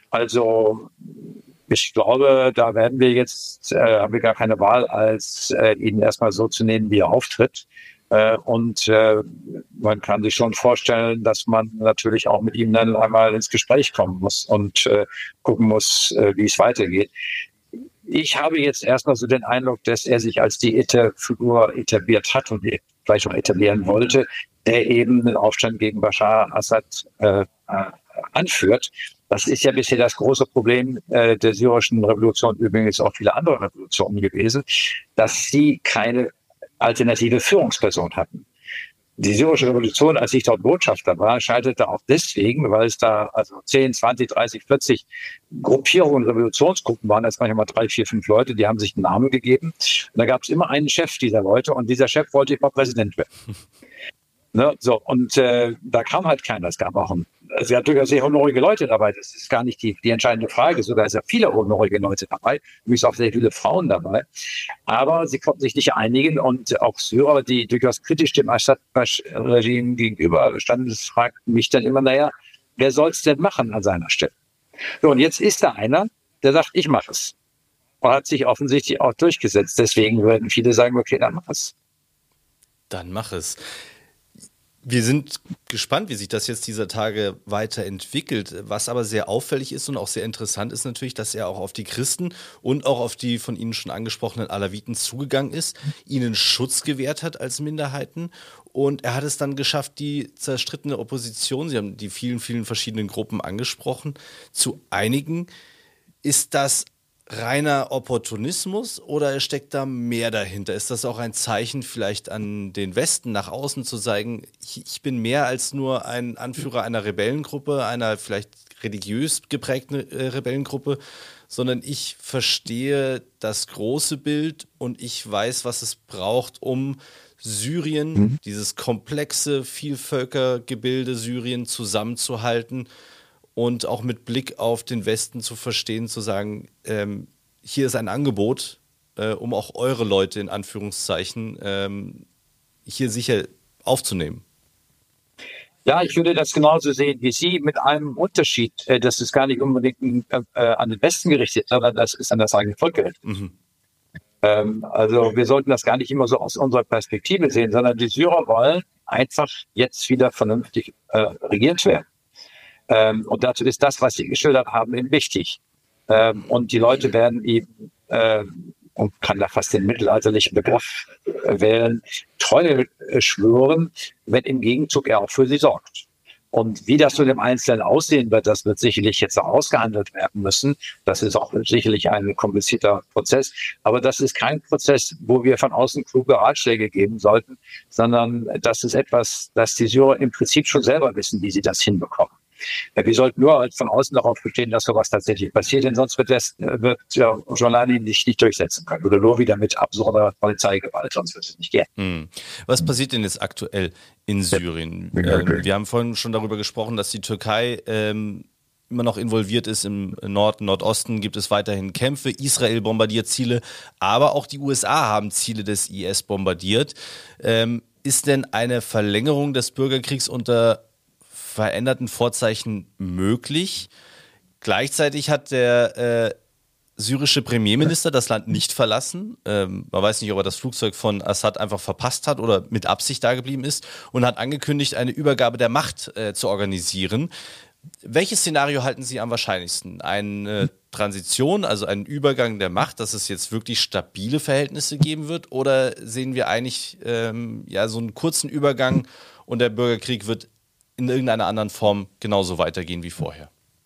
Also ich glaube, da haben wir gar keine Wahl, als ihn erstmal so zu nehmen, wie er auftritt. Und man kann sich schon vorstellen, dass man natürlich auch mit ihm dann einmal ins Gespräch kommen muss und gucken muss, wie es weitergeht. Ich habe jetzt erstmal so den Eindruck, dass er sich als die Figur etabliert hat und vielleicht auch etablieren wollte, der eben den Aufstand gegen Bashar al-Assad anführt. Das ist ja bisher das große Problem der syrischen Revolution, übrigens auch viele andere Revolutionen gewesen, dass sie keine alternative Führungsperson hatten. Die syrische Revolution, als ich dort Botschafter war, scheiterte auch deswegen, weil es da also 10, 20, 30, 40 Gruppierungen, Revolutionsgruppen waren, das manchmal 3, 4, 5 Leute, die haben sich einen Namen gegeben. Und da gab es immer einen Chef dieser Leute und dieser Chef wollte immer Präsident werden. Ne, so, und da kam halt keiner. Es gab auch es gab durchaus sehr honorige Leute dabei. Das ist gar nicht die entscheidende Frage. Sogar sehr viele honorige Leute dabei. Übrigens auch sehr viele Frauen dabei. Aber sie konnten sich nicht einigen und auch Syrer, die durchaus kritisch dem Assad-Regime gegenüber standen, fragten mich dann immer, naja, wer soll es denn machen an seiner Stelle? So, und jetzt ist da einer, der sagt, ich mache es. Und hat sich offensichtlich auch durchgesetzt. Deswegen würden viele sagen, okay, dann mach es. Dann mach es. Wir sind gespannt, wie sich das jetzt dieser Tage weiterentwickelt. Was aber sehr auffällig ist und auch sehr interessant ist natürlich, dass er auch auf die Christen und auch auf die von Ihnen schon angesprochenen Alawiten zugegangen ist, ihnen Schutz gewährt hat als Minderheiten. Und er hat es dann geschafft, die zerstrittene Opposition, Sie haben die vielen, vielen verschiedenen Gruppen angesprochen, zu einigen. Ist das reiner Opportunismus oder steckt da mehr dahinter? Ist das auch ein Zeichen vielleicht an den Westen nach außen zu zeigen, ich bin mehr als nur ein Anführer einer Rebellengruppe, einer vielleicht religiös geprägten Rebellengruppe, sondern ich verstehe das große Bild und ich weiß, was es braucht, um Syrien, dieses komplexe Vielvölkergebilde Syrien zusammenzuhalten und auch mit Blick auf den Westen zu verstehen, zu sagen, hier ist ein Angebot, um auch eure Leute in Anführungszeichen hier sicher aufzunehmen. Ja, ich würde das genauso sehen wie Sie, mit einem Unterschied. Das ist gar nicht unbedingt an den Westen gerichtet, sondern das ist an das eigene Volk gerichtet. Mhm. Also wir sollten das gar nicht immer so aus unserer Perspektive sehen, sondern die Syrer wollen einfach jetzt wieder vernünftig regiert werden. Und dazu ist das, was Sie geschildert haben, eben wichtig. Und die Leute werden eben, und kann da fast den mittelalterlichen Begriff wählen, Treue schwören, wenn im Gegenzug er auch für sie sorgt. Und wie das so im Einzelnen aussehen wird, das wird sicherlich jetzt auch ausgehandelt werden müssen. Das ist auch sicherlich ein komplizierter Prozess. Aber das ist kein Prozess, wo wir von außen kluge Ratschläge geben sollten, sondern das ist etwas, das die Syrer im Prinzip schon selber wissen, wie sie das hinbekommen. Wir sollten nur von außen darauf bestehen, dass sowas tatsächlich passiert, denn sonst wird Giuliani nicht durchsetzen können. Oder nur wieder mit absurder Polizeigewalt, sonst wird es nicht gehen. Was passiert denn jetzt aktuell in Syrien? Wir haben vorhin schon darüber gesprochen, dass die Türkei immer noch involviert ist. Im Norden, Nordosten gibt es weiterhin Kämpfe. Israel bombardiert Ziele, aber auch die USA haben Ziele des IS bombardiert. Ist denn eine Verlängerung des Bürgerkriegs unter veränderten Vorzeichen möglich? Gleichzeitig hat der syrische Premierminister das Land nicht verlassen. Man weiß nicht, ob er das Flugzeug von Assad einfach verpasst hat oder mit Absicht da geblieben ist und hat angekündigt, eine Übergabe der Macht zu organisieren. Welches Szenario halten Sie am wahrscheinlichsten? Eine Transition, also einen Übergang der Macht, dass es jetzt wirklich stabile Verhältnisse geben wird? Oder sehen wir eigentlich so einen kurzen Übergang und der Bürgerkrieg wird in irgendeiner anderen Form genauso weitergehen wie vorher?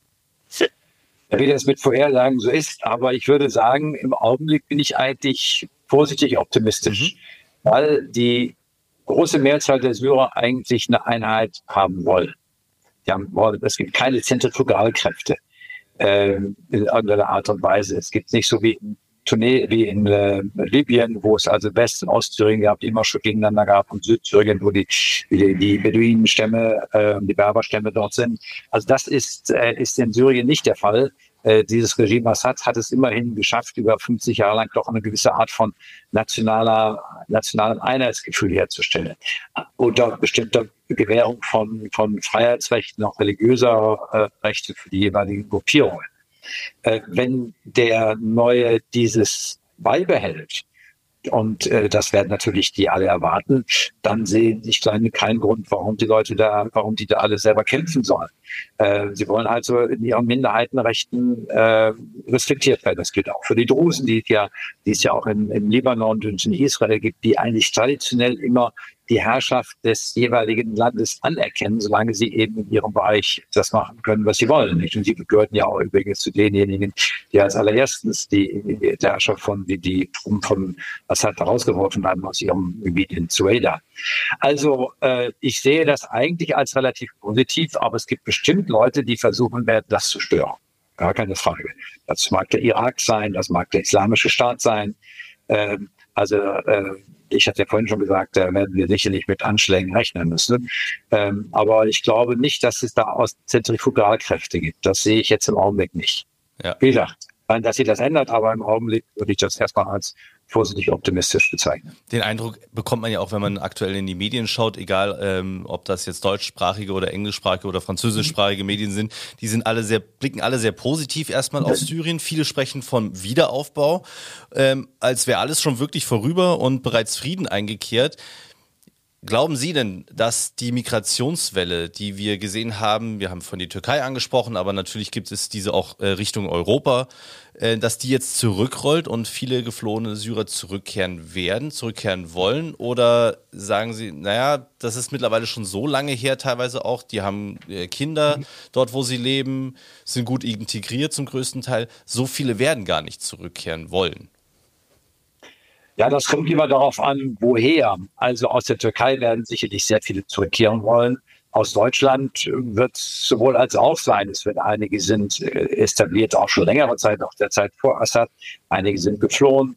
Wie das mit Vorhersagen so ist, aber ich würde sagen, im Augenblick bin ich eigentlich vorsichtig optimistisch, weil die große Mehrzahl der Syrer eigentlich eine Einheit haben wollen. Es gibt keine Zentrifugalkräfte in irgendeiner Art und Weise. Es gibt nicht so wie in Libyen, wo es also West- und Ostsyrien gab, die immer schon gegeneinander gab, und Südsyrien, wo die Beduinenstämme, die Berberstämme dort sind. Also das ist in Syrien nicht der Fall. Dieses Regime Assad hat es immerhin geschafft, über 50 Jahre lang doch eine gewisse Art von nationalem Einheitsgefühl herzustellen. Unter bestimmter Gewährung von Freiheitsrechten, auch religiöser Rechte für die jeweiligen Gruppierungen. Wenn der Neue dieses beibehält, und das werden natürlich die alle erwarten, dann sehen ich keinen Grund, warum die da alle selber kämpfen sollen. Sie wollen also in ihren Minderheitenrechten respektiert werden. Das gilt auch für die Drusen, die es ja auch im Libanon und in Israel gibt, die eigentlich traditionell immer die Herrschaft des jeweiligen Landes anerkennen, solange sie eben in ihrem Bereich das machen können, was sie wollen. Nicht? Und sie gehörten ja auch übrigens zu denjenigen, die als allererstens die Herrschaft die Truppen von Assad herausgeworfen haben aus ihrem Gebiet in Sueda. Also ich sehe das eigentlich als relativ positiv, aber es gibt bestimmt Leute, die versuchen werden, das zu stören. Gar keine Frage. Das mag der Irak sein, das mag der Islamische Staat sein. Ich hatte ja vorhin schon gesagt, da werden wir sicherlich mit Anschlägen rechnen müssen. Aber ich glaube nicht, dass es da Zentrifugalkräfte gibt. Das sehe ich jetzt im Augenblick nicht. Ja. Wie gesagt, dass sich das ändert, aber im Augenblick würde ich das erstmal als vorsichtig optimistisch bezeichnen. Den Eindruck bekommt man ja auch, wenn man aktuell in die Medien schaut, egal ob das jetzt deutschsprachige oder englischsprachige oder französischsprachige Medien sind, die sind blicken alle sehr positiv erstmal auf Syrien. Viele sprechen von Wiederaufbau, als wäre alles schon wirklich vorüber und bereits Frieden eingekehrt. Glauben Sie denn, dass die Migrationswelle, die wir gesehen haben, wir haben von der Türkei angesprochen, aber natürlich gibt es diese auch Richtung Europa, dass die jetzt zurückrollt und viele geflohene Syrer zurückkehren wollen? Oder sagen Sie, naja, das ist mittlerweile schon so lange her teilweise auch, die haben Kinder dort, wo sie leben, sind gut integriert zum größten Teil, so viele werden gar nicht zurückkehren wollen? Ja, das kommt immer darauf an, woher. Also aus der Türkei werden sicherlich sehr viele zurückkehren wollen. Aus Deutschland wird es sowohl als auch sein. Einige sind etabliert, auch schon längere Zeit, auch der Zeit vor Assad. Einige sind geflohen.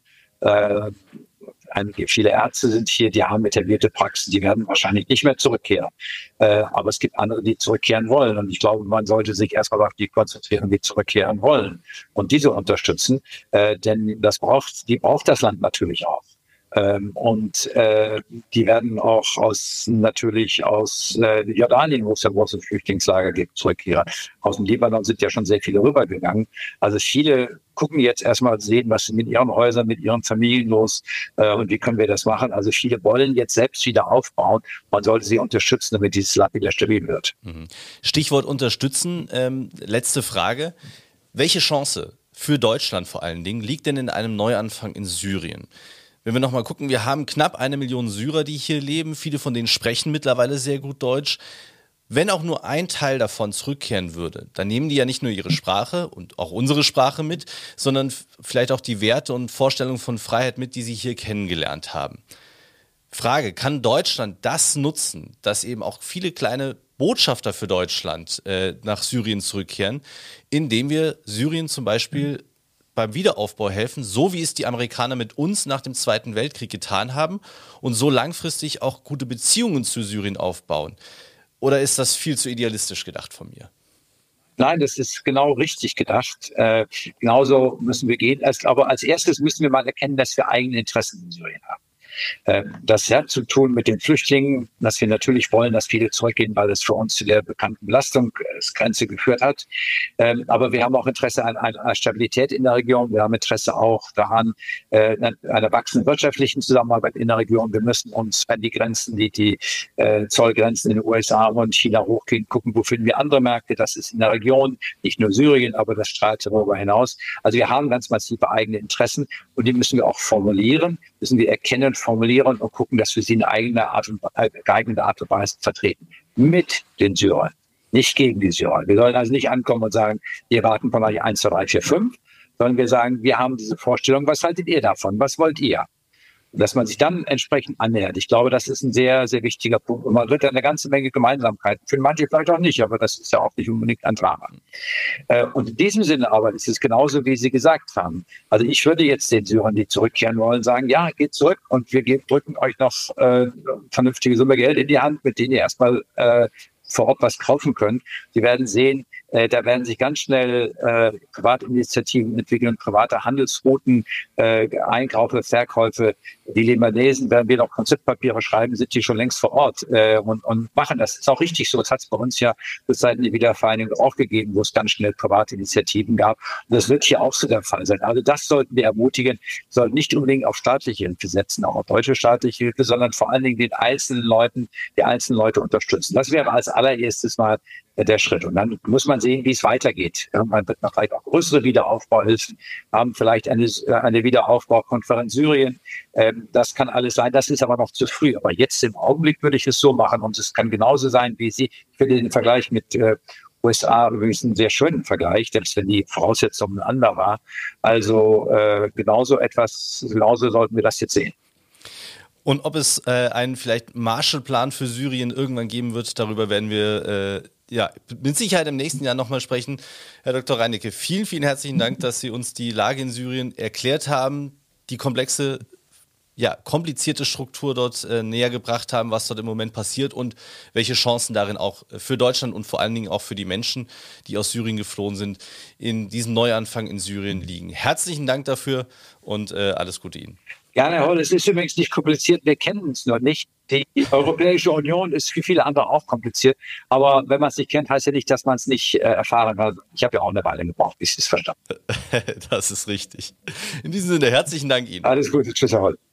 Viele Ärzte sind hier, die haben etablierte Praxen, die werden wahrscheinlich nicht mehr zurückkehren. Aber es gibt andere, die zurückkehren wollen. Und ich glaube, man sollte sich erstmal auf die konzentrieren, die zurückkehren wollen und diese unterstützen. Denn die braucht das Land natürlich auch. Die werden auch natürlich aus Jordanien, wo es ja große Flüchtlingslager gibt, zurückkehren. Aus dem Libanon sind ja schon sehr viele rübergegangen. Also viele gucken jetzt erstmal sehen, was ist mit ihren Häusern, mit ihren Familien los und wie können wir das machen. Also viele wollen jetzt selbst wieder aufbauen. Man sollte sie unterstützen, damit dieses Land wieder stabil wird. Stichwort unterstützen. Letzte Frage. Welche Chance für Deutschland vor allen Dingen liegt denn in einem Neuanfang in Syrien? Wenn wir nochmal gucken, wir haben knapp 1 Million Syrer, die hier leben. Viele von denen sprechen mittlerweile sehr gut Deutsch. Wenn auch nur ein Teil davon zurückkehren würde, dann nehmen die ja nicht nur ihre Sprache und auch unsere Sprache mit, sondern vielleicht auch die Werte und Vorstellungen von Freiheit mit, die sie hier kennengelernt haben. Frage, kann Deutschland das nutzen, dass eben auch viele kleine Botschafter für Deutschland nach Syrien zurückkehren, indem wir Syrien zum Beispiel beim Wiederaufbau helfen, so wie es die Amerikaner mit uns nach dem Zweiten Weltkrieg getan haben und so langfristig auch gute Beziehungen zu Syrien aufbauen? Oder ist das viel zu idealistisch gedacht von mir? Nein, das ist genau richtig gedacht. Genauso müssen wir gehen. Aber als erstes müssen wir mal erkennen, dass wir eigene Interessen in Syrien haben. Das hat zu tun mit den Flüchtlingen, dass wir natürlich wollen, dass viele zurückgehen, weil es für uns zu der bekannten Belastungsgrenze geführt hat. Aber wir haben auch Interesse an einer Stabilität in der Region. Wir haben Interesse auch daran, einer wachsenden wirtschaftlichen Zusammenarbeit in der Region. Wir müssen uns an die Grenzen, die Zollgrenzen in den USA und China hochgehen, gucken, wo finden wir andere Märkte. Das ist in der Region, nicht nur Syrien, aber das strahlt darüber hinaus. Also wir haben ganz massive eigene Interessen und die müssen wir auch formulieren, müssen wir erkennen, formulieren und gucken, dass wir sie in geeigneter Art und Weise vertreten. Mit den Syrern, nicht gegen die Syrer. Wir sollen also nicht ankommen und sagen, wir warten von euch 1, 2, 3, 4, 5, sondern wir sagen, wir haben diese Vorstellung, was haltet ihr davon? Was wollt ihr? Dass man sich dann entsprechend annähert. Ich glaube, das ist ein sehr, sehr wichtiger Punkt. Und man wird eine ganze Menge Gemeinsamkeiten. Für manche vielleicht auch nicht, aber das ist ja auch nicht unbedingt ein Drama. Und in diesem Sinne aber ist es genauso, wie Sie gesagt haben. Also ich würde jetzt den Syrern, die zurückkehren wollen, sagen, ja, geht zurück und wir drücken euch noch vernünftige Summe Geld in die Hand, mit denen ihr erstmal vor Ort was kaufen könnt. Sie werden sehen, da werden sich ganz schnell Privatinitiativen entwickeln, private Handelsrouten, Einkäufe, Verkäufe. Die Libanesen, werden wir noch Konzeptpapiere schreiben, sind die schon längst vor Ort und machen das. Das ist auch richtig so. Das hat es bei uns ja bis seit der Wiedervereinigung auch gegeben, wo es ganz schnell private Initiativen gab. Und das wird hier auch so der Fall sein. Also das sollten wir ermutigen. Wir sollten nicht unbedingt auf staatliche Hilfe setzen, auch auf deutsche staatliche Hilfe, sondern vor allen Dingen die einzelnen Leute unterstützen. Das wäre als allererstes mal der Schritt. Und dann muss man sehen, wie es weitergeht. Ja, man wird noch vielleicht auch größere Wiederaufbauhilfen haben, vielleicht eine Wiederaufbaukonferenz Syrien. Das kann alles sein. Das ist aber noch zu früh. Aber jetzt im Augenblick würde ich es so machen. Und es kann genauso sein, wie Sie. Ich finde den Vergleich mit USA übrigens einen sehr schönen Vergleich, selbst wenn die Voraussetzungen anders war. Also genauso sollten wir das jetzt sehen. Und ob es einen vielleicht Marshallplan für Syrien irgendwann geben wird, darüber werden wir mit Sicherheit im nächsten Jahr nochmal sprechen. Herr Dr. Reinicke, vielen, vielen herzlichen Dank, dass Sie uns die Lage in Syrien erklärt haben, die komplizierte Struktur dort näher gebracht haben, was dort im Moment passiert und welche Chancen darin auch für Deutschland und vor allen Dingen auch für die Menschen, die aus Syrien geflohen sind, in diesem Neuanfang in Syrien liegen. Herzlichen Dank dafür und alles Gute Ihnen. Ja, Herr Holl, es ist übrigens nicht kompliziert, wir kennen uns noch nicht. Die Europäische Union ist für viele andere auch kompliziert, aber wenn man es nicht kennt, heißt ja nicht, dass man es nicht erfahren hat. Ich habe ja auch eine Weile gebraucht, bis ich es verstanden. Das ist richtig. In diesem Sinne, herzlichen Dank Ihnen. Alles Gute, tschüss, Herr Holl.